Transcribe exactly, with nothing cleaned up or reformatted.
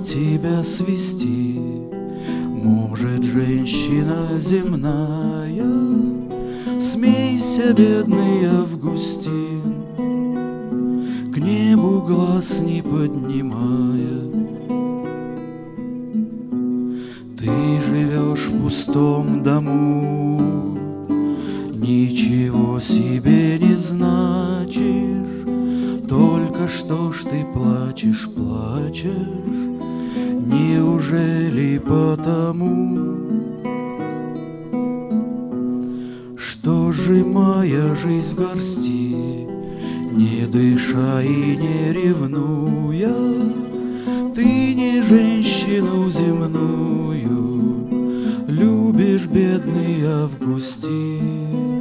тебя свести может женщина земная. Смейся, бедный Августин, к небу глаз не поднимая. Ты живешь в пустом дому, ничего себе не значишь. Только что ж ты плачешь, плачешь, неужели потому, что, сжимая жизнь в горсти, не дыша и не ревнуя, ты не женщину земную любишь, бедный Августин?